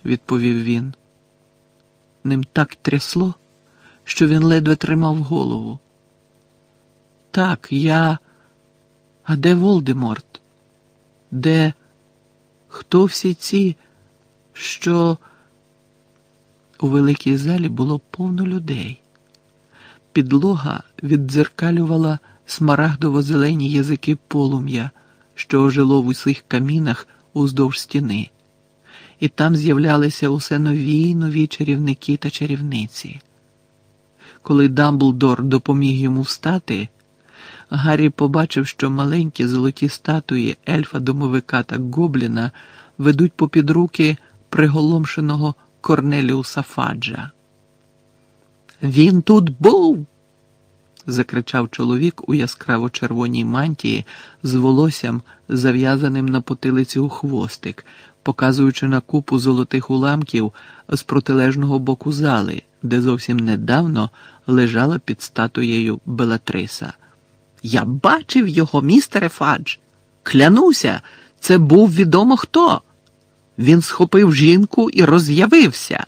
відповів він. Ним так трясло, що він ледве тримав голову. Так, я... А де Волдеморт? Де... Хто всі ці, що... У великій залі було повно людей. Підлога віддзеркалювала смарагдово-зелені язики полум'я, що ожило в усіх камінах уздовж стіни. І там з'являлися усе нові й нові чарівники та чарівниці. Коли Дамблдор допоміг йому встати, Гаррі побачив, що маленькі золоті статуї ельфа-домовика та гобліна ведуть попід руки приголомшеного Корнеліуса Фаджа. «Він тут був!» – закричав чоловік у яскраво-червоній мантії з волоссям, зав'язаним на потилиці у хвостик, показуючи на купу золотих уламків з протилежного боку зали, де зовсім недавно лежала під статуєю Белатриса. «Я бачив його, містере Фадж! Клянуся, це був відомо хто! Він схопив жінку і роз'явився!»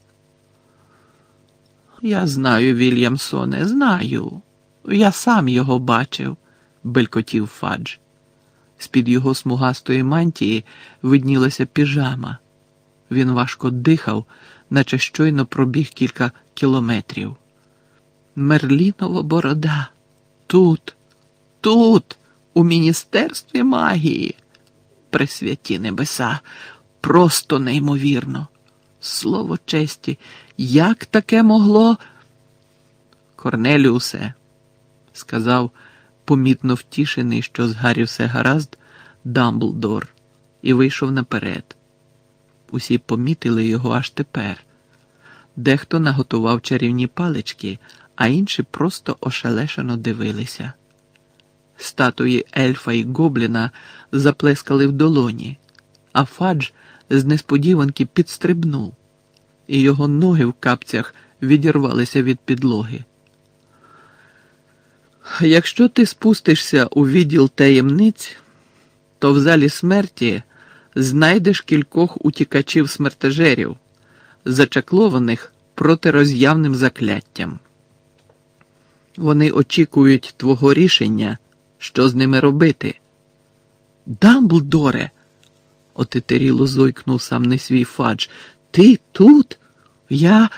«Я знаю, Вільямсоне, знаю. Я сам його бачив», – белькотів Фадж. З-під його смугастої мантії виднілася піжама. Він важко дихав, наче щойно пробіг кілька кілометрів. «Мерлінова борода! Тут, у Міністерстві магії! Пресвяті небеса! Просто неймовірно! Слово честі, як таке могло?» «Корнеліусе», – сказав, помітно втішений, що з Гаррі все гаразд, Дамблдор, і вийшов наперед. Усі помітили його аж тепер. Дехто наготував чарівні палички, а інші просто ошелешено дивилися. Статуї ельфа і гобліна заплескали в долоні, а Фадж з несподіванки підстрибнув, і його ноги в капцях відірвалися від підлоги. «Якщо ти спустишся у відділ таємниць, то в залі смерті знайдеш кількох утікачів-смертежерів, зачаклованих протироз'явним закляттям. Вони очікують твого рішення, що з ними робити». «Дамблдоре!» – отетеріло зойкнув сам не свій Фадж. «Ти тут? Я...»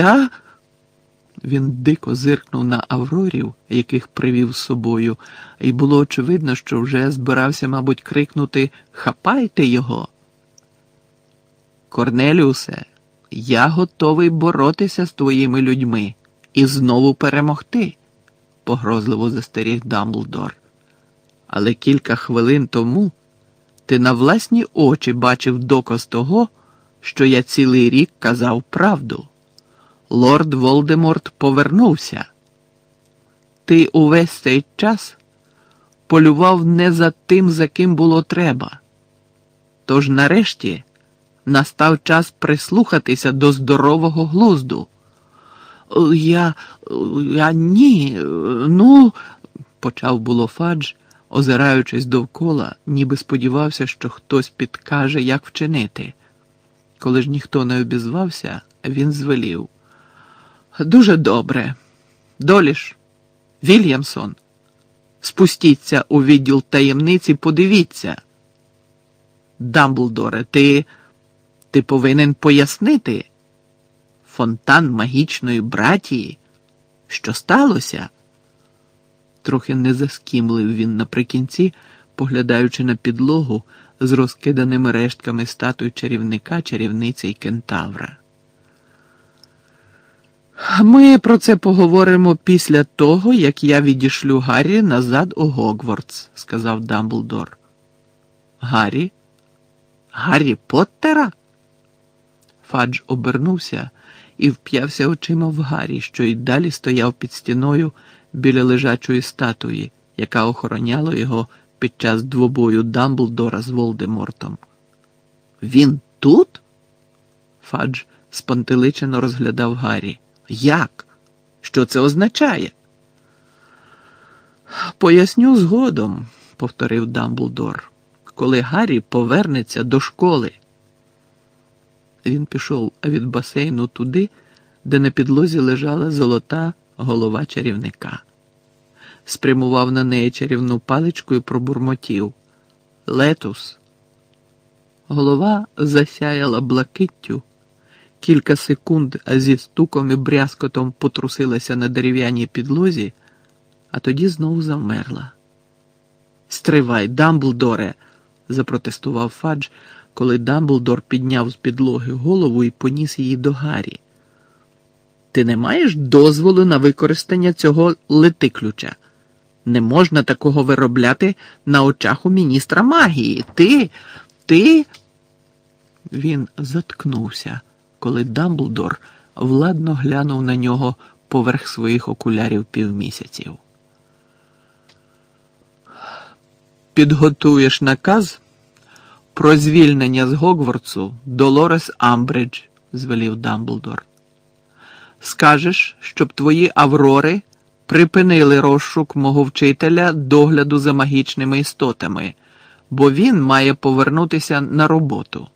Він дико зиркнув на аврорів, яких привів з собою, і було очевидно, що вже збирався, мабуть, крикнути «Хапайте його!». «Корнеліусе, я готовий боротися з твоїми людьми і знову перемогти», – погрозливо застеріг Дамблдор. «Але кілька хвилин тому ти на власні очі бачив доказ того, що я цілий рік казав правду. Лорд Волдеморт повернувся. Ти увесь цей час полював не за тим, за ким було треба. Тож нарешті настав час прислухатися до здорового глузду». Я ні, ну, почав було Фадж, озираючись довкола, ніби сподівався, що хтось підкаже, як вчинити. Коли ж ніхто не обізвався, він звелів: «Дуже добре. Доліш, Вільямсон, спустіться у відділ таємниці, подивіться. Дамблдоре, ти повинен пояснити. Фонтан магічної братії? Що сталося?» Трохи не заскімлив він наприкінці, поглядаючи на підлогу з розкиданими рештками статуй чарівника, чарівниці й кентавра. «Ми про це поговоримо після того, як я відішлю Гаррі назад у Гогвартс», – сказав Дамблдор. «Гаррі? Гаррі Поттера?» Фадж обернувся і вп'явся очима в Гаррі, що й далі стояв під стіною біля лежачої статуї, яка охороняла його під час двобою Дамблдора з Волдемортом. «Він тут?» Фадж спантеличено розглядав Гаррі. «Як? Що це означає?» «Поясню згодом», – повторив Дамблдор, – «коли Гаррі повернеться до школи». Він пішов від басейну туди, де на підлозі лежала золота голова чарівника. Спрямував на неї чарівну паличку і пробурмотів: «Летус!». Голова засяяла блакиттю, кілька секунд зі стуком і брязкотом потрусилася на дерев'яній підлозі, а тоді знову завмерла. «Стривай, Дамблдоре!» – запротестував Фадж, коли Дамблдор підняв з підлоги голову і поніс її до Гаррі. «Ти не маєш дозволу на використання цього летиключа. Не можна такого виробляти на очах у міністра магії. Ти...» Він заткнувся, коли Дамблдор владно глянув на нього поверх своїх окулярів півмісяців. «Підготуєш наказ про звільнення з Гогвартсу Долорес Амбридж», – звелів Дамблдор. «Скажеш, щоб твої аврори припинили розшук мого вчителя догляду за магічними істотами, бо він має повернутися на роботу.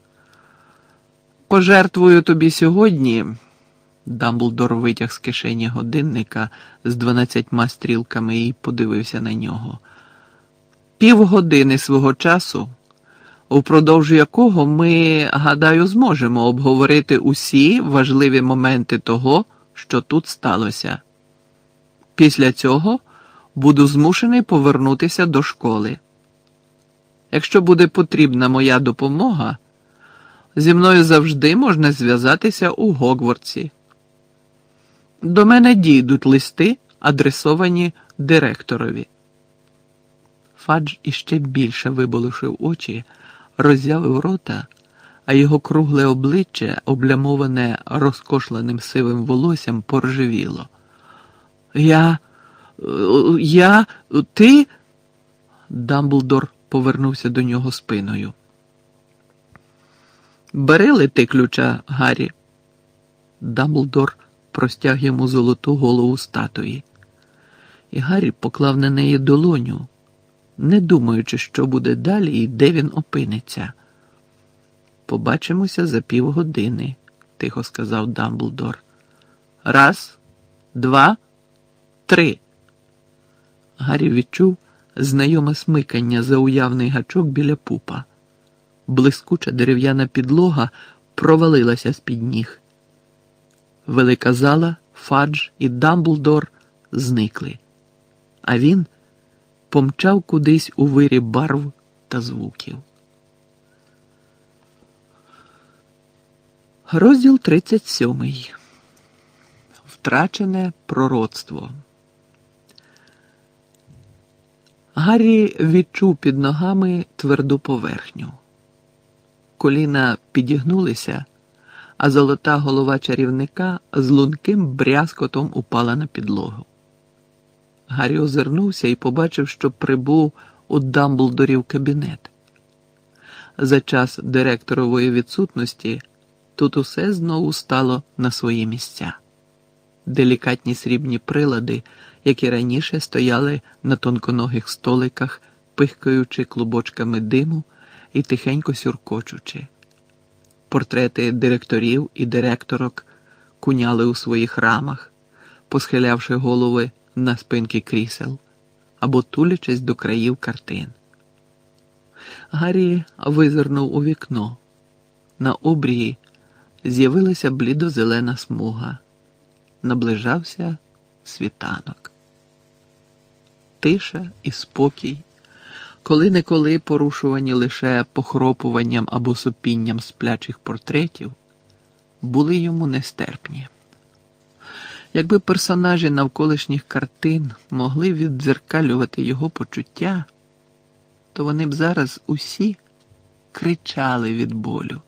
Пожертвую тобі сьогодні...» Дамблдор витяг з кишені годинника з 12 стрілками і подивився на нього. «Півгодини свого часу, упродовж якого ми, гадаю, зможемо обговорити усі важливі моменти того, що тут сталося. Після цього буду змушений повернутися до школи. Якщо буде потрібна моя допомога, зі мною завжди можна зв'язатися у Гогвартсі. До мене дійдуть листи, адресовані директорові». Фадж іще більше виболошив очі, роззявив рота, а його кругле обличчя, облямоване розкошленим сивим волоссям, поржевіло. Ти...» Дамблдор повернувся до нього спиною. «Бери летиключа, Гаррі». Дамблдор простяг йому золоту голову статуї. І Гаррі поклав на неї долоню, не думаючи, що буде далі і де він опиниться. «Побачимося за півгодини», – тихо сказав Дамблдор. «Раз, два, три». Гаррі відчув знайоме смикання за уявний гачок біля пупа. Блискуча дерев'яна підлога провалилася з-під ніг. Велика зала, Фадж і Дамблдор зникли, а він помчав кудись у вирі барв та звуків. Розділ 37. Втрачене пророцтво. Гаррі відчув під ногами тверду поверхню. Коліна підігнулися, а золота голова чарівника з лунким брязкотом упала на підлогу. Гаррі озирнувся і побачив, що прибув у Дамблдорів кабінет. За час директорової відсутності тут усе знову стало на свої місця. Делікатні срібні прилади, які раніше стояли на тонконогих столиках, пихкаючи клубочками диму і тихенько сюркочучи. Портрети директорів і директорок куняли у своїх рамах, посхилявши голови на спинки крісел або тулячись до країв картин. Гаррі визирнув у вікно. На обрії з'явилася блідо-зелена смуга. Наближався світанок. Тиша і спокій, коли-неколи порушувані лише похропуванням або сопінням сплячих портретів, були йому нестерпні. Якби персонажі навколишніх картин могли віддзеркалювати його почуття, то вони б зараз усі кричали від болю.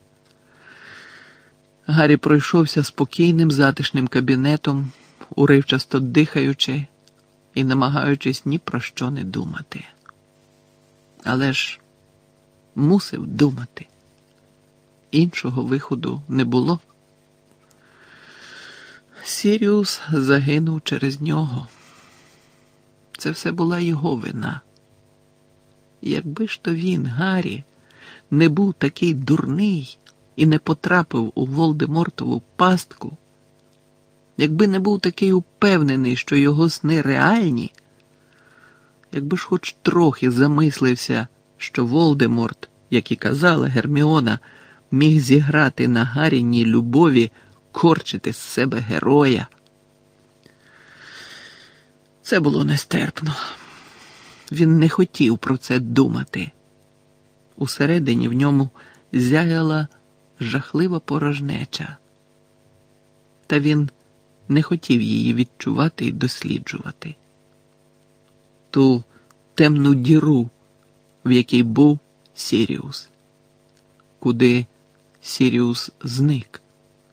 Гаррі пройшовся спокійним затишним кабінетом, уривчасто дихаючи і намагаючись ні про що не думати. Але ж мусив думати. Іншого виходу не було. Сіріус загинув через нього. Це все була його вина. Якби ж то він, Гаррі, не був такий дурний, і не потрапив у Волдемортову пастку, якби не був такий упевнений, що його сни реальні, якби ж хоч трохи замислився, що Волдеморт, як і казала Герміона, міг зіграти на Гарріній любові, корчити з себе героя. Це було нестерпно. Він не хотів про це думати. Усередині в ньому зяяла жахлива порожнеча. Та він не хотів її відчувати і досліджувати. Ту темну діру, в якій був Сіріус. Куди Сіріус зник.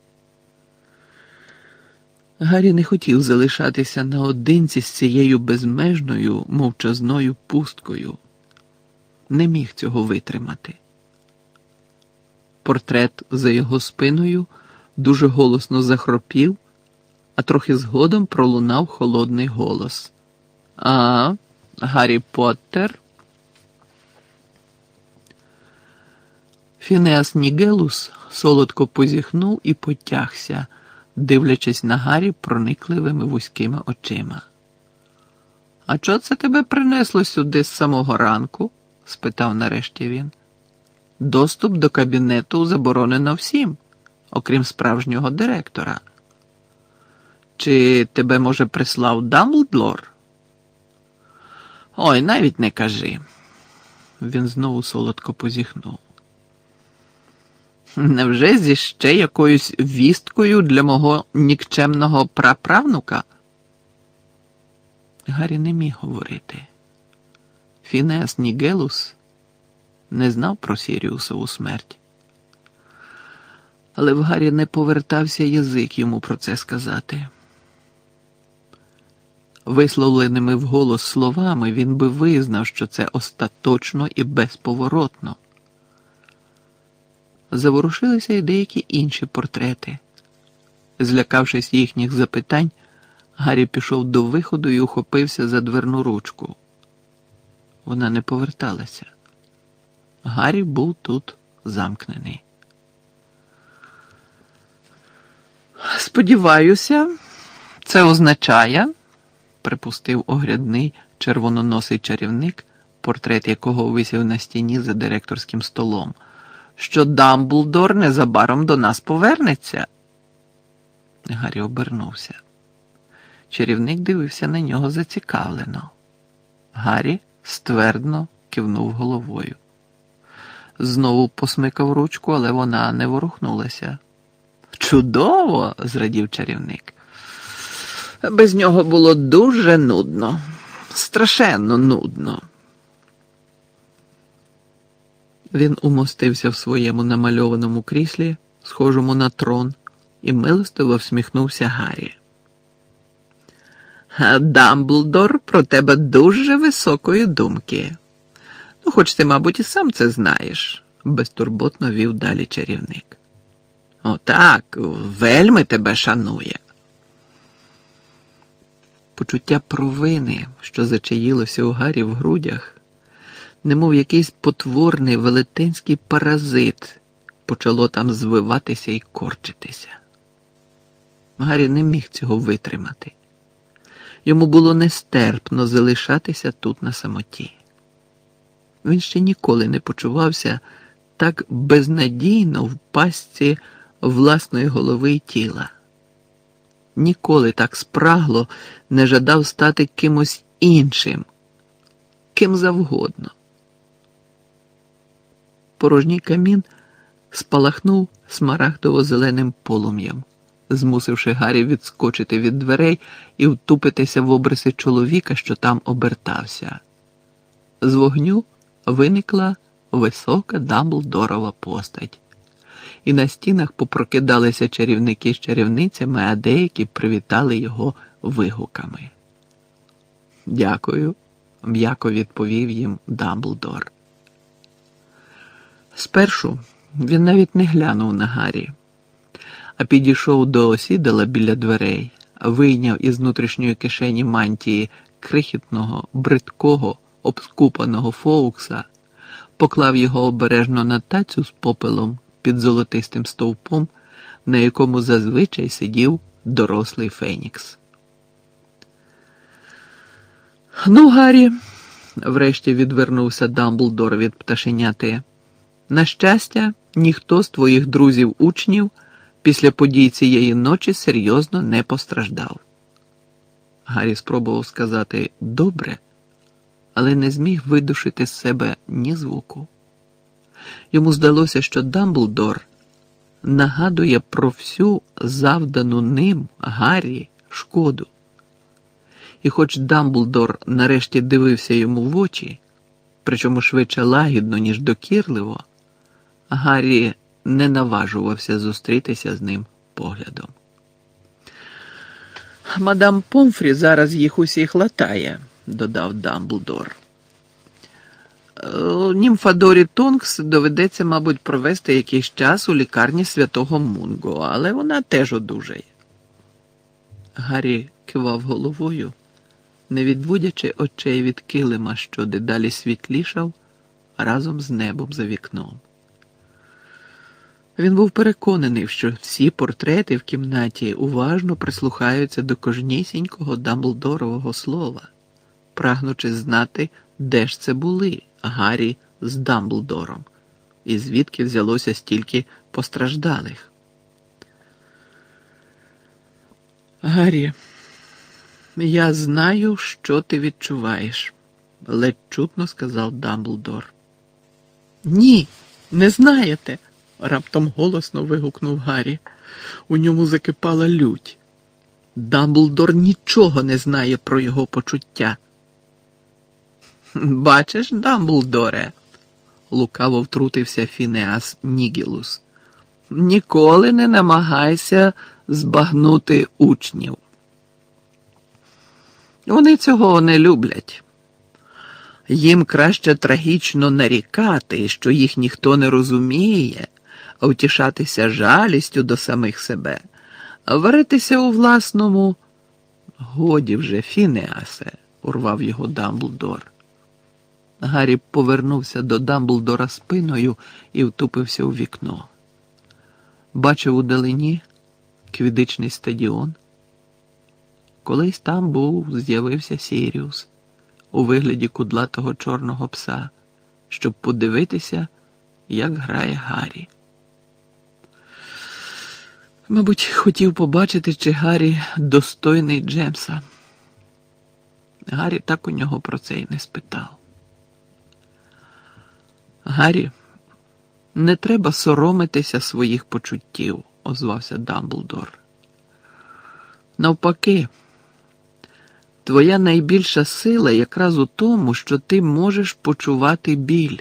Гаррі не хотів залишатися наодинці з цією безмежною, мовчазною пусткою. Не міг цього витримати. Портрет за його спиною дуже голосно захропів, а трохи згодом пролунав холодний голос. «А, Гаррі Поттер?» Фінеас Нігелус солодко позіхнув і потягся, дивлячись на Гаррі проникливими вузькими очима. «А чого це тебе принесло сюди з самого ранку?» – спитав нарешті він. «Доступ до кабінету заборонено всім, окрім справжнього директора. Чи тебе, може, прислав Дамблдор?» «Ой, навіть не кажи». Він знову солодко позіхнув. «Невже зі ще якоюсь вісткою для мого нікчемного праправнука?» Гаррі не міг говорити. Фінеас Нігелус не знав про Сіріусову смерть. Але в Гаррі не повертався язик йому про це сказати. Висловленими вголос словами він би визнав, що це остаточно і безповоротно. Заворушилися й деякі інші портрети. Злякавшись їхніх запитань, Гаррі пішов до виходу і ухопився за дверну ручку. Вона не поверталася. Гаррі був тут замкнений. «Сподіваюся, це означає», – припустив огрядний червононосий чарівник, портрет якого висів на стіні за директорським столом, «що Дамблдор незабаром до нас повернеться». Гаррі обернувся. Чарівник дивився на нього зацікавлено. Гаррі ствердно кивнув головою. Знову посмикав ручку, але вона не ворухнулася. «Чудово!» – зрадів чарівник. «Без нього було дуже нудно. Страшенно нудно». Він умостився в своєму намальованому кріслі, схожому на трон, і милостиво всміхнувся Гаррі. «Дамблдор про тебе дуже високої думки. Ну, хоч ти, мабуть, і сам це знаєш», – безтурботно вів далі чарівник. «Отак, вельми тебе шанує». Почуття провини, що зачаїлося у Гаррі в грудях, немов якийсь потворний велетенський паразит, почало там звиватися і корчитися. Гаррі не міг цього витримати. Йому було нестерпно залишатися тут на самоті. Він ще ніколи не почувався так безнадійно в пастці власної голови і тіла. Ніколи так спрагло не жадав стати кимось іншим, ким завгодно. Порожній камін спалахнув смарагдово-зеленим полум'ям, змусивши Гаррі відскочити від дверей і втупитися в обриси чоловіка, що там обертався. З вогню виникла висока Дамблдорова постать. І на стінах попрокидалися чарівники з чарівницями, а деякі привітали його вигуками. «Дякую», – м'яко відповів їм Дамблдор. Спершу він навіть не глянув на Гаррі, а підійшов до осідала біля дверей, вийняв із внутрішньої кишені мантії крихітного, бридкого, обскупаного Фоукса, поклав його обережно на тацю з попелом під золотистим стовпом, на якому зазвичай сидів дорослий Фенікс. «Ну, Гаррі», – врешті відвернувся Дамблдор від пташеняти, – «на щастя, ніхто з твоїх друзів-учнів після подій цієї ночі серйозно не постраждав». Гаррі спробував сказати «добре», але не зміг видушити з себе ні звуку. Йому здалося, що Дамблдор нагадує про всю завдану ним, Гаррі, шкоду. І хоч Дамблдор нарешті дивився йому в очі, причому швидше лагідно, ніж докірливо, Гаррі не наважувався зустрітися з ним поглядом. «Мадам Помфрі зараз їх усіх латає», – додав Дамблдор. «Німфадорі Тонкс доведеться, мабуть, провести якийсь час у лікарні святого Мунго, але вона теж одужає». Гаррі кивав головою, не відводячи очей від килима, що дедалі світлішав разом з небом за вікном. Він був переконаний, що всі портрети в кімнаті уважно прислухаються до кожнісінького Дамблдорового слова, прагнучи знати, де ж це були Гаррі з Дамблдором, і звідки взялося стільки постраждалих. «Гаррі, я знаю, що ти відчуваєш», – ледь чутно сказав Дамблдор. «Ні, не знаєте», – раптом голосно вигукнув Гаррі. У ньому закипала лють. Дамблдор нічого не знає про його почуття. «Бачиш, Дамблдоре», – лукаво втрутився Фінеас Нігілус, – «ніколи не намагайся збагнути учнів. Вони цього не люблять. Їм краще трагічно нарікати, що їх ніхто не розуміє, а втішатися жалістю до самих себе, а варитися у власному...» «Годі вже, Фінеасе», – урвав його Дамблдор. Гаррі повернувся до Дамблдора спиною і втупився у вікно. Бачив удалині квідичний стадіон. Колись там з'явився Сіріус у вигляді кудлатого чорного пса, щоб подивитися, як грає Гаррі. Мабуть, хотів побачити, чи Гаррі достойний Джемса. Гаррі так у нього про це й не спитав. «Гаррі, не треба соромитися своїх почуттів», – озвався Дамблдор. «Навпаки, твоя найбільша сила якраз у тому, що ти можеш почувати біль».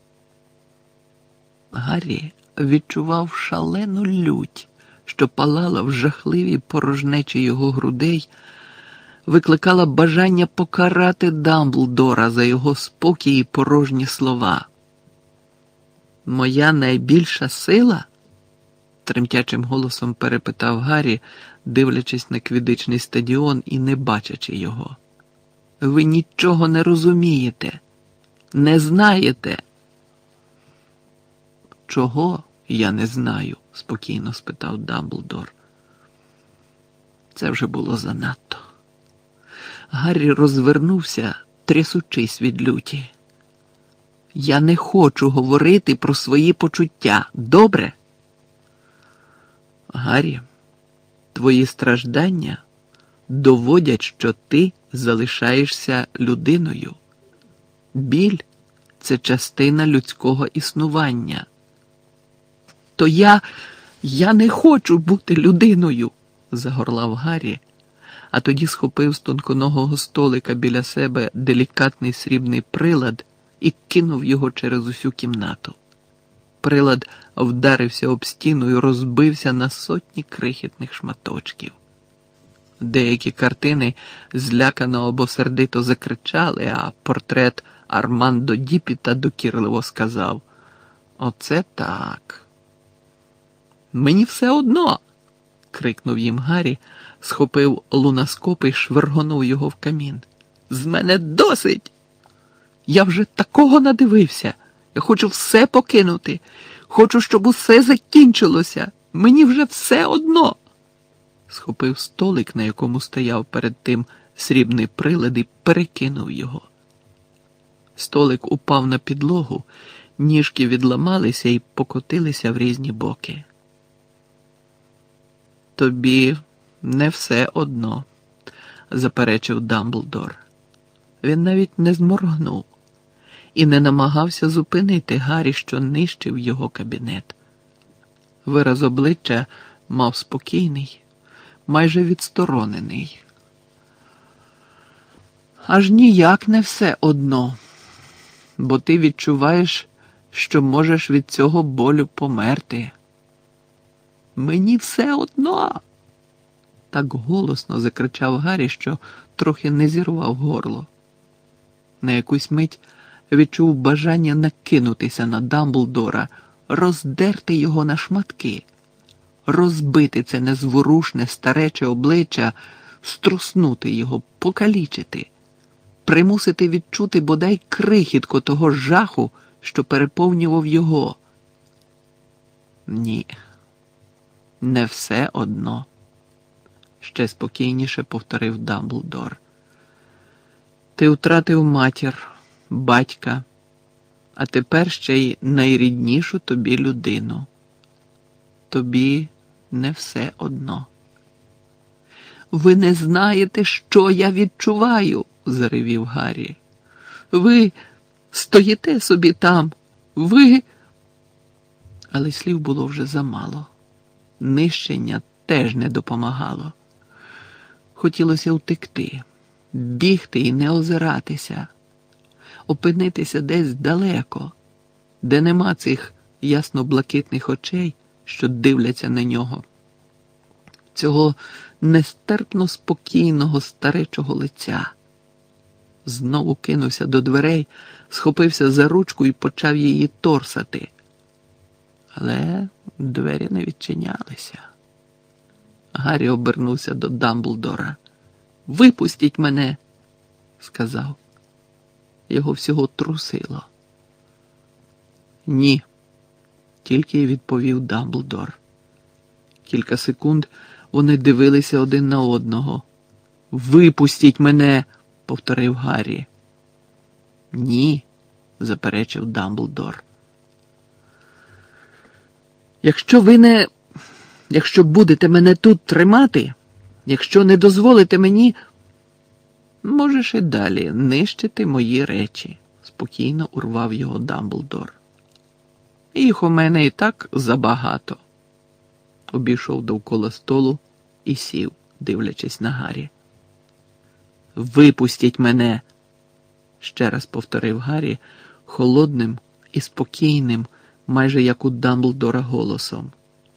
Гаррі відчував шалену лють, що палала в жахливій порожнечі його грудей, викликала бажання покарати Дамблдора за його спокій і порожні слова. «Моя найбільша сила?» – тремтячим голосом перепитав Гаррі, дивлячись на квідичний стадіон і не бачачи його. «Ви нічого не розумієте, не знаєте». «Чого я не знаю?» – спокійно спитав Дамблдор. Це вже було занадто. Гаррі розвернувся, трясучись від люті. «Я не хочу говорити про свої почуття, добре?» «Гаррі, твої страждання доводять, що ти залишаєшся людиною. Біль – це частина людського існування». «То я не хочу бути людиною», – загорлав Гаррі, а тоді схопив з тонконогого столика біля себе делікатний срібний прилад і кинув його через усю кімнату. Прилад вдарився об стіну і розбився на сотні крихітних шматочків. Деякі картини злякано або сердито закричали, а портрет Армандо Діпіта докірливо сказав: «Оце так». «Мені все одно!» – крикнув їм Гаррі, схопив лунаскоп і швиргонув його в камін. «З мене досить! Я вже такого надивився! Я хочу все покинути! Хочу, щоб усе закінчилося. Мені вже все одно. Схопив столик, на якому стояв перед тим срібний прилад, і перекинув його. Столик упав на підлогу, ніжки відламалися і покотилися в різні боки. Тобі не все одно, заперечив Дамблдор. Він навіть не зморгнув і не намагався зупинити Гаррі, що нищив його кабінет. Вираз обличчя мав спокійний, майже відсторонений. Аж ніяк не все одно, бо ти відчуваєш, що можеш від цього болю померти. Мені все одно. Так голосно закричав Гаррі, що трохи не зірвав горло. На якусь мить відчув бажання накинутися на Дамблдора, роздерти його на шматки, розбити це незворушне старече обличчя, струснути його, покалічити, примусити відчути бодай крихітко того жаху, що переповнював його. Ні, не все одно, ще спокійніше повторив Дамблдор. Ти втратив матір, батька, а тепер ще й найріднішу тобі людину. Тобі не все одно. Ви не знаєте, що я відчуваю, заревів Гаррі. Ви стоїте собі там, ви... Але слів було вже замало. Нищення теж не допомагало. Хотілося втекти, бігти і не озиратися, опинитися десь далеко, де нема цих ясно-блакитних очей, що дивляться на нього, цього нестерпно спокійного старечого лиця. Знову кинувся до дверей, схопився за ручку і почав її торсати. Але двері не відчинялися. Гаррі обернувся до Дамблдора. «Випустіть мене!» – сказав. Його всього трусило. «Ні», – тільки й відповів Дамблдор. Кілька секунд вони дивилися один на одного. «Випустіть мене!» – повторив Гаррі. «Ні», – заперечив Дамблдор. Якщо будете мене тут тримати, якщо не дозволите мені, можеш і далі нищити мої речі», – спокійно урвав його Дамблдор. «Їх у мене і так забагато». Обійшов довкола столу і сів, дивлячись на Гаррі. «Випустіть мене!» – ще раз повторив Гаррі холодним і спокійним, майже як у Дамблдора голосом.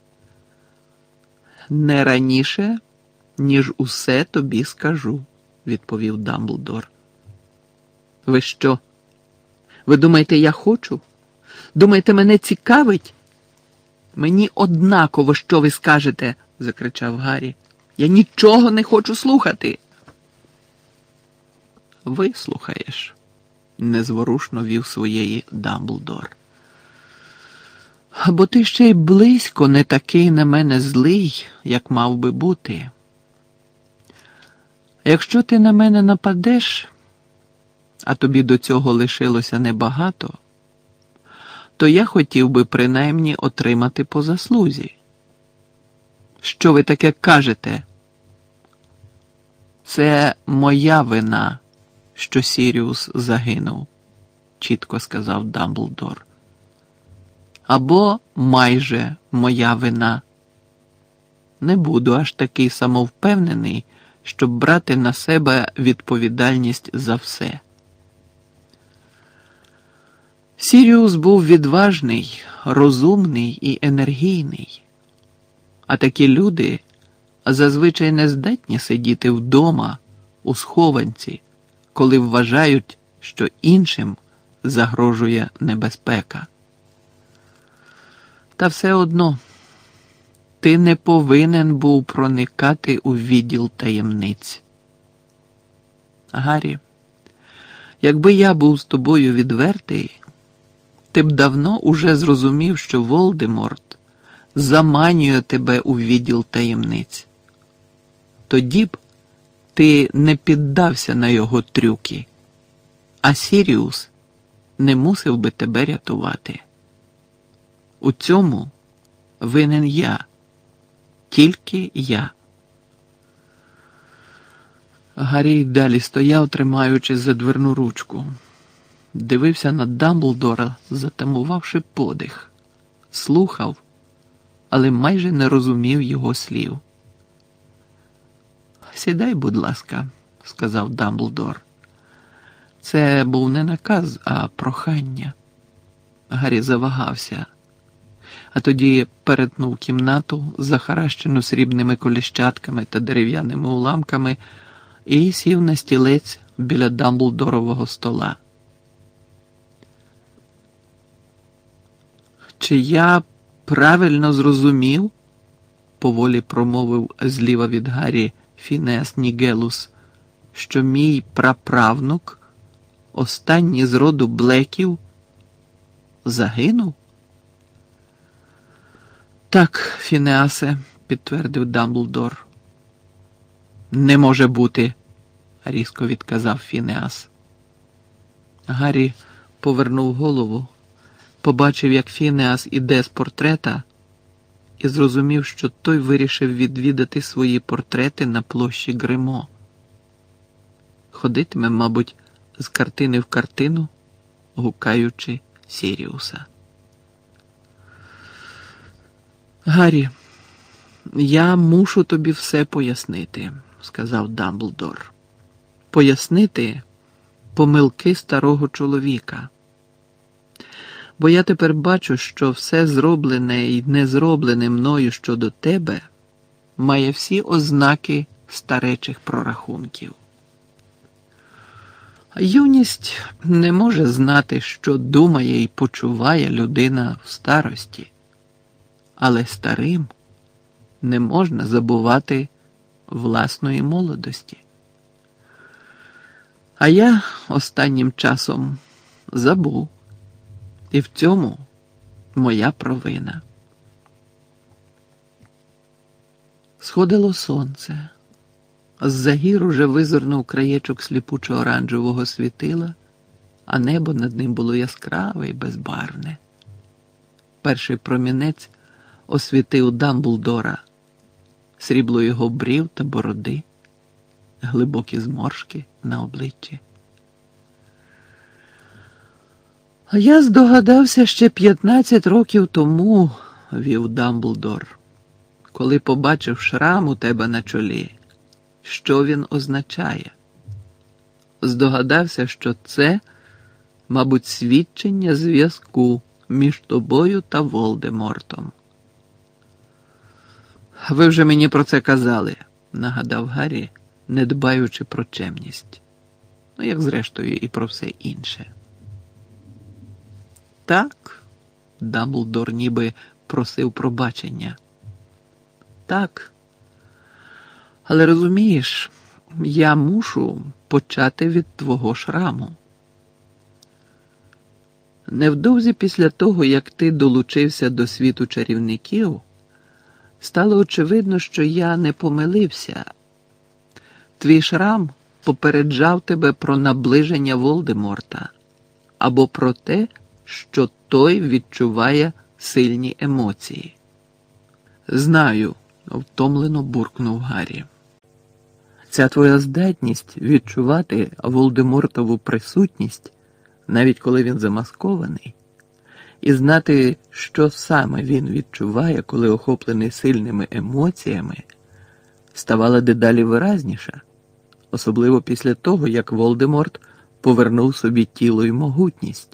«Не раніше, ніж усе тобі скажу», – відповів Дамблдор. «Ви що? Ви думаєте, я хочу? Думаєте, мене цікавить?» «Мені однаково, що ви скажете», – закричав Гаррі. «Я нічого не хочу слухати». «Вислухаєш», – незворушно вів своєї Дамблдор. «Бо ти ще й близько не такий на мене злий, як мав би бути. Якщо ти на мене нападеш, а тобі до цього лишилося небагато, то я хотів би принаймні отримати по заслузі». «Що ви таке кажете?» «Це моя вина, що Сіріус загинув», – чітко сказав Дамблдор. «Або майже моя вина. Не буду аж такий самовпевнений, щоб брати на себе відповідальність за все». Сіріус був відважний, розумний і енергійний. А такі люди зазвичай не здатні сидіти вдома, у схованці, коли вважають, що іншим загрожує небезпека. Та все одно, ти не повинен був проникати у відділ таємниць. Гаррі, якби я був з тобою відвертий, ти ти б давно уже зрозумів, що Волдеморт заманює тебе у відділ таємниць. Тоді б ти не піддався на його трюки, а Сіріус не мусив би тебе рятувати. У цьому винен я, тільки я. Гаррі й далі стояв, тримаючись за дверну ручку. Дивився на Дамблдора, затамувавши подих. Слухав, але майже не розумів його слів. «Сідай, будь ласка», – сказав Дамблдор. Це був не наказ, а прохання. Гаррі завагався, а тоді перетнув кімнату, захаращену срібними коліщатками та дерев'яними уламками, і сів на стілець біля Дамблдорового стола. «Чи я правильно зрозумів?» – поволі промовив зліва від Гаррі Фінеас Нігелус, що мій праправнук, останній з роду Блеків, загинув? «Так, Фінеасе», – підтвердив Дамблдор. «Не може бути», – різко відказав Фінеас. Гаррі повернув голову, побачив, як Фінеас іде з портрета, і зрозумів, що той вирішив відвідати свої портрети на площі Гримо. Ходитиме, мабуть, з картини в картину, гукаючи Сіріуса. «Гаррі, я мушу тобі все пояснити», – сказав Дамблдор. «Пояснити помилки старого чоловіка. Бо я тепер бачу, що все зроблене і не зроблене мною щодо тебе має всі ознаки старечих прорахунків. Юність не може знати, що думає і почуває людина в старості, але старим не можна забувати власної молодості. А я останнім часом забув. І в цьому моя провина». Сходило сонце. З-за гір уже визирнув краєчок сліпучо-оранжевого світила, а небо над ним було яскраве і безбарвне. Перший промінець освітив Дамблдора, срібло його брів та бороди, глибокі зморшки на обличчі. «А я здогадався ще 15 років тому», – вів Дамблдор, – «коли побачив шрам у тебе на чолі, що він означає. Здогадався, що це, мабуть, свідчення зв'язку між тобою та Волдемортом». «Ви вже мені про це казали», – нагадав Гаррі, не дбаючи про чемність. Ну, як зрештою і про все інше. «Так», – Дамблдор ніби просив пробачення. «Так. Але розумієш, я мушу почати від твого шраму. Невдовзі після того, як ти долучився до світу чарівників, стало очевидно, що я не помилився. Твій шрам попереджав тебе про наближення Волдеморта або про те, що той відчуває сильні емоції». «Знаю», – втомлено буркнув Гаррі. «Ця твоя здатність відчувати Волдемортову присутність, навіть коли він замаскований, і знати, що саме він відчуває, коли охоплений сильними емоціями, ставала дедалі виразніша, особливо після того, як Волдеморт повернув собі тіло й могутність».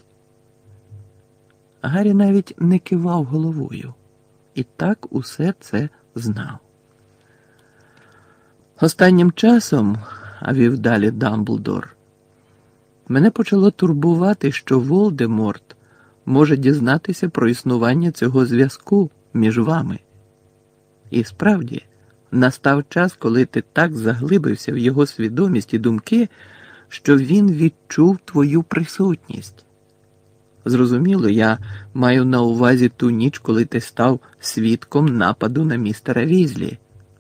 Гаррі навіть не кивав головою. І так усе це знав. «Останнім часом, – а вів далі Дамблдор, – мене почало турбувати, що Волдеморт може дізнатися про існування цього зв'язку між вами. І справді, настав час, коли ти так заглибився в його свідомість і думки, що він відчув твою присутність. Зрозуміло, я маю на увазі ту ніч, коли ти став свідком нападу на містера Візлі.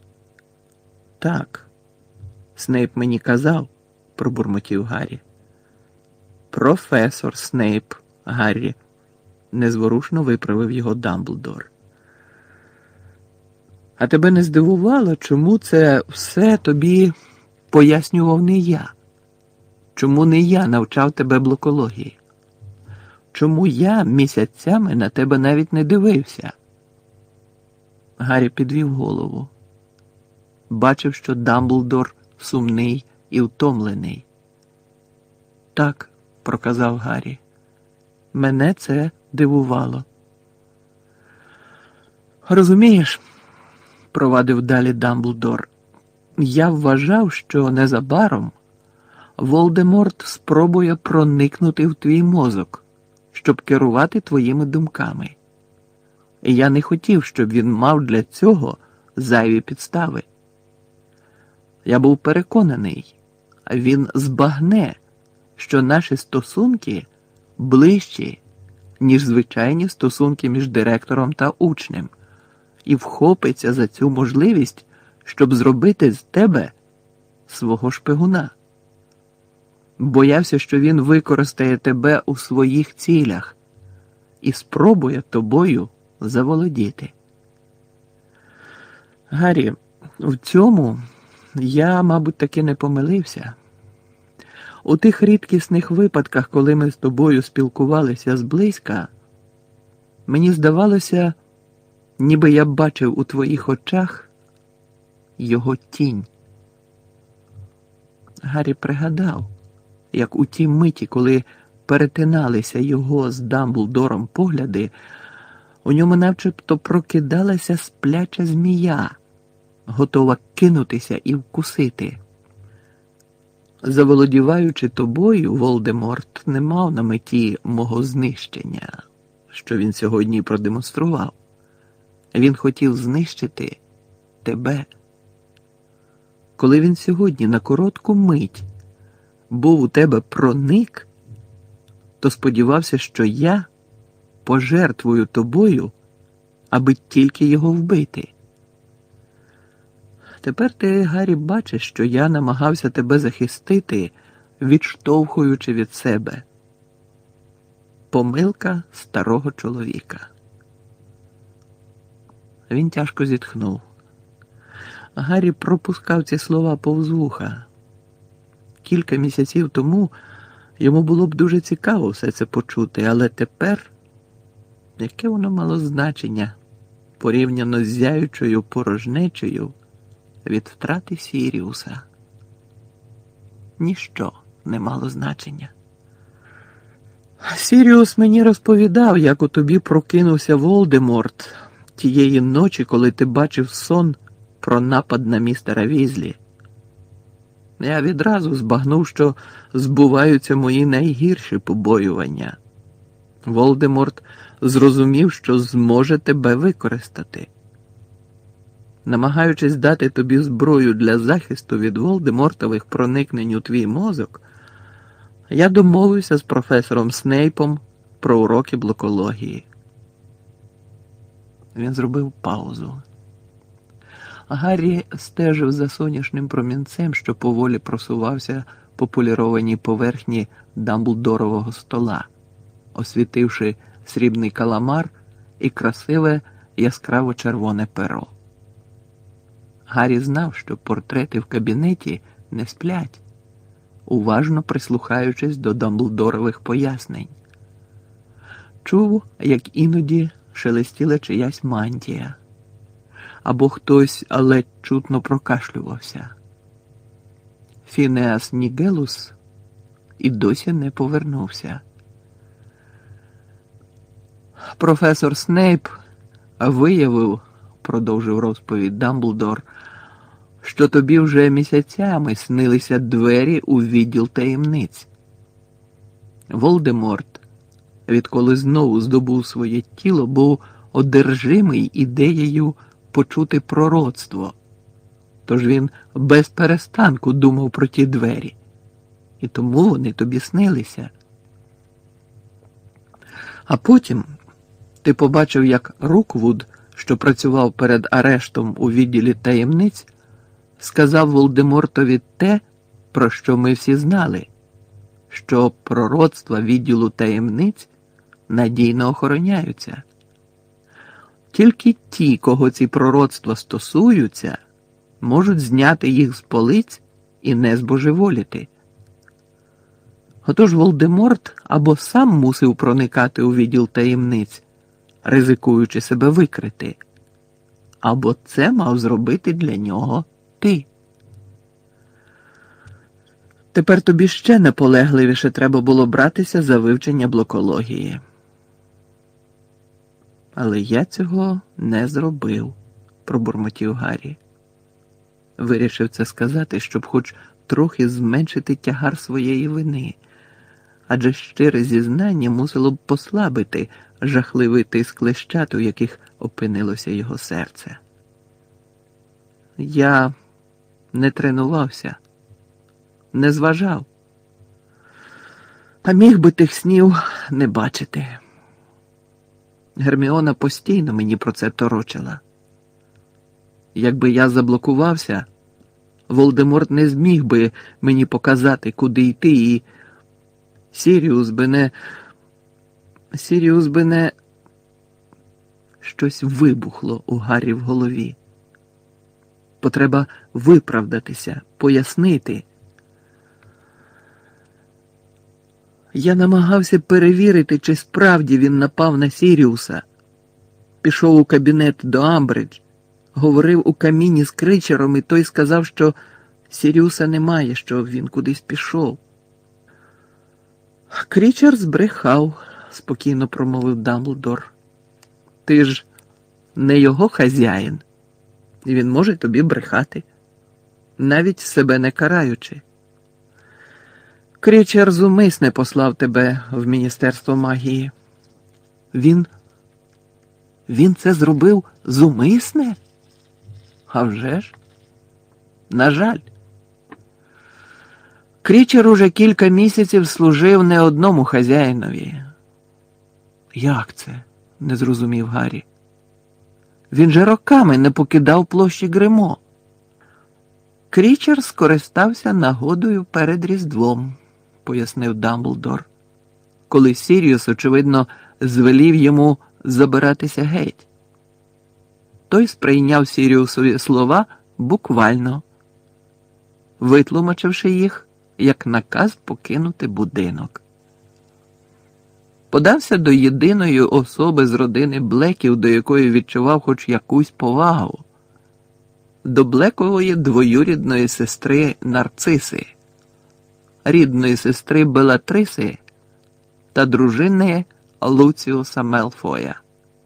Так, Снейп мені казав, пробурмотів Гаррі. Професор Снейп, Гаррі, незворушно виправив його Дамблдор. А тебе не здивувало, чому це все тобі пояснював не я? Чому не я навчав тебе блокології? Чому я місяцями на тебе навіть не дивився? Гаррі підвів голову. Бачив, що Дамблдор сумний і втомлений. Так, проказав Гаррі. Мене це дивувало. Розумієш, провадив далі Дамблдор, я вважав, що незабаром Волдеморт спробує проникнути в твій мозок, щоб керувати твоїми думками. І я не хотів, щоб він мав для цього зайві підстави. Я був переконаний, він збагне, що наші стосунки ближчі, ніж звичайні стосунки між директором та учнем, і вхопиться за цю можливість, щоб зробити з тебе свого шпигуна. Боявся, що він використає тебе у своїх цілях і спробує тобою заволодіти. Гаррі, в цьому я, мабуть, таки не помилився. У тих рідкісних випадках, коли ми з тобою спілкувалися зблизька, мені здавалося, ніби я бачив у твоїх очах його тінь. Гаррі пригадав, як у тій миті, коли перетиналися його з Дамблдором погляди, у ньому начебто прокидалася спляча змія, готова кинутися і вкусити. Заволодіваючи тобою, Волдеморт не мав на меті мого знищення, що він сьогодні продемонстрував. Він хотів знищити тебе. Коли він сьогодні на коротку мить був у тебе проник, то сподівався, що я пожертвую тобою, аби тільки його вбити. Тепер ти, Гаррі, бачиш, що я намагався тебе захистити, відштовхуючи від себе. Помилка старого чоловіка. Він тяжко зітхнув. Гаррі пропускав ці слова повз вуха. Кілька місяців тому йому було б дуже цікаво все це почути, але тепер, яке воно мало значення, порівняно з зяючою порожнечею від втрати Сіріуса? Ніщо не мало значення. Сіріус мені розповідав, як у тобі прокинувся Волдеморт тієї ночі, коли ти бачив сон про напад на містера Візлі. Я відразу збагнув, що збуваються мої найгірші побоювання. Волдеморт зрозумів, що зможе тебе використати. Намагаючись дати тобі зброю для захисту від Волдемортових проникнень у твій мозок, я домовився з професором Снейпом про уроки блокології. Він зробив паузу. Гаррі стежив за сонячним промінцем, що поволі просувався по полірованій поверхні Дамблдорового стола, освітивши срібний каламар і красиве яскраво-червоне перо. Гаррі знав, що портрети в кабінеті не сплять, уважно прислухаючись до Дамблдорових пояснень. Чув, як іноді шелестіла чиясь мантія, або хтось ледь чутно прокашлювався. Фінеас Нігелус і досі не повернувся. Професор Снейп виявив, продовжив розповідь Дамблдор, що тобі вже місяцями снилися двері у відділ таємниць. Волдеморт, відколи знову здобув своє тіло, був одержимий ідеєю почути пророцтво. Тож він без перестанку думав про ті двері. І тому вони тобі снилися. А потім ти побачив, як Руквуд, що працював перед арештом у відділі таємниць, сказав Волдемортові те, про що ми всі знали, що пророцтва відділу таємниць надійно охороняються. Тільки ті, кого ці пророцтва стосуються, можуть зняти їх з полиць і не збожеволіти. Отож Волдеморт або сам мусив проникати у відділ таємниць, ризикуючи себе викрити, або це мав зробити для нього ти. Тепер тобі ще наполегливіше треба було братися за вивчення блокології. Але я цього не зробив, пробурмотів Гаррі. Вирішив це сказати, щоб хоч трохи зменшити тягар своєї вини, адже щире зізнання мусило б послабити жахливий тиск лещат, у яких опинилося його серце. Я не тренувався, не зважав, а міг би тих снів не бачити. Герміона постійно мені про це торочила. Якби я заблокувався, Волдеморт не зміг би мені показати, куди йти, і Сіріус би не... Щось вибухло у Гаррі в голові. Потреба виправдатися, пояснити. Я намагався перевірити, чи справді він напав на Сіріуса. Пішов у кабінет до Амбридж, говорив у каміні з Кричером, і той сказав, що Сіріуса немає, що він кудись пішов. Крічер збрехав, спокійно промовив Дамблдор. Ти ж не його хазяїн, і він може тобі брехати, навіть себе не караючи. Крічер зумисне послав тебе в Міністерство магії. Він це зробив зумисне? А вже ж? На жаль. Крічер уже кілька місяців служив не одному хазяїнові. Як це? Не зрозумів Гаррі. Він же роками не покидав площі Гримо. Крічер скористався нагодою перед Різдвом, пояснив Дамблдор, коли Сіріус, очевидно, звелів йому забиратися геть. Той сприйняв Сіріусові слова буквально, витлумачивши їх як наказ покинути будинок. Подався до єдиної особи з родини Блеків, до якої відчував хоч якусь повагу. До Блекової двоюрідної сестри Нарциси, рідної сестри Белатриси та дружини Луціуса Мелфоя.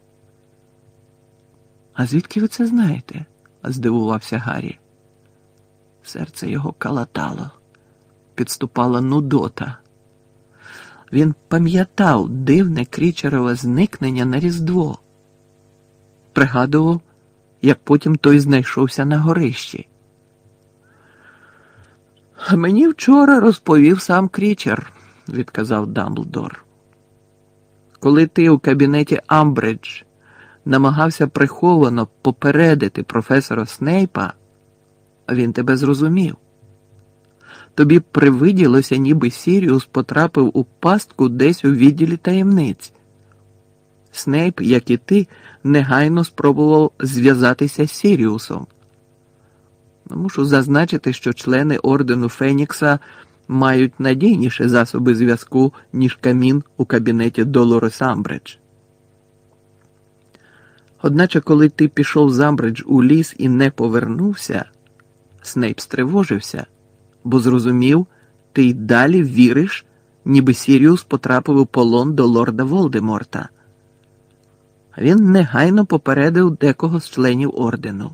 «А звідки ви це знаєте?» – здивувався Гаррі. Серце його калатало, підступала нудота. Він пам'ятав дивне Крічерове зникнення на Різдво. Пригадував, як потім той знайшовся на горищі. «Мені вчора розповів сам Крічер», – відказав Дамблдор. «Коли ти у кабінеті Амбридж намагався приховано попередити професора Снейпа, він тебе зрозумів. Тобі привиділося, ніби Сіріус потрапив у пастку десь у відділі таємниць. Снейп, як і ти, негайно спробував зв'язатися з Сіріусом. Мушу зазначити, що члени Ордену Фенікса мають надійніші засоби зв'язку, ніж камін у кабінеті Долорес Амбридж. Одначе, коли ти пішов з Амбридж у ліс і не повернувся, Снейп стривожився, бо зрозумів, ти й далі віриш, ніби Сіріус потрапив у полон до лорда Волдеморта. Він негайно попередив декого з членів ордену.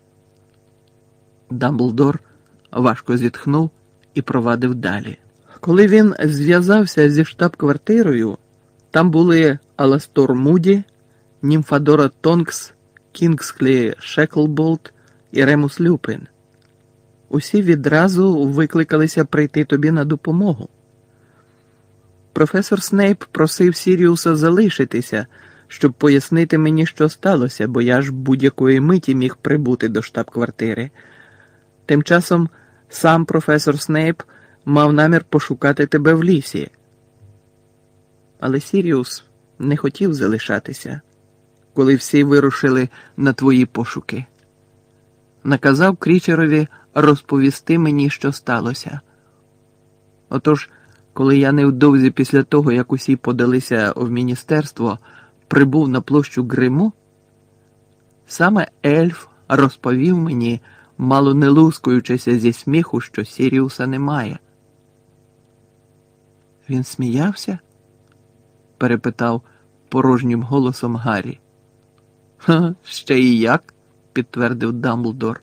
Дамблдор важко зітхнув і провадив далі. Коли він зв'язався зі штаб-квартирою, там були Аластор Муді, Німфадора Тонкс, Кінгсклі Шеклболт і Ремус Люпин. Усі відразу викликалися прийти тобі на допомогу. Професор Снейп просив Сіріуса залишитися, щоб пояснити мені, що сталося, бо я ж будь-якої миті міг прибути до штаб-квартири. Тим часом сам професор Снейп мав намір пошукати тебе в лісі. Але Сіріус не хотів залишатися, коли всі вирушили на твої пошуки. Наказав Крічерові розповісти мені, що сталося. Отож, коли я невдовзі після того, як усі подалися в міністерство, прибув на площу Гриму, саме ельф розповів мені, мало не лускаючися зі сміху, що Сіріуса немає. Він сміявся? Перепитав порожнім голосом Гаррі. «Ха, ще і як?» – підтвердив Дамблдор.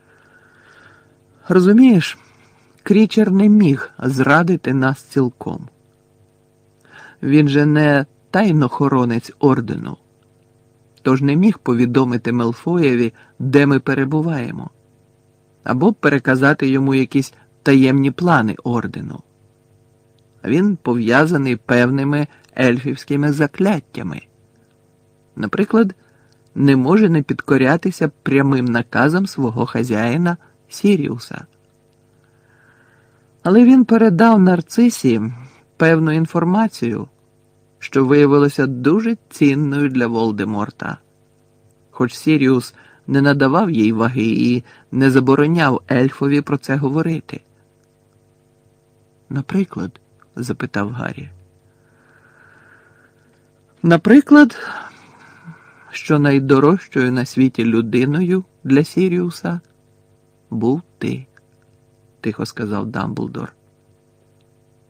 Розумієш, Крічер не міг зрадити нас цілком. Він же не тайнохоронець ордену, тож не міг повідомити Мелфоєві, де ми перебуваємо, або переказати йому якісь таємні плани ордену. Він пов'язаний певними ельфівськими закляттями. Наприклад, не може не підкорятися прямим наказам свого хазяїна Сіріуса. Але він передав Нарцисі певну інформацію, що виявилося дуже цінною для Волдеморта. Хоч Сіріус не надавав їй ваги і не забороняв ельфові про це говорити. «Наприклад?» – запитав Гаррі. «Наприклад, що найдорожчою на світі людиною для Сіріуса був ти», – тихо сказав Дамблдор.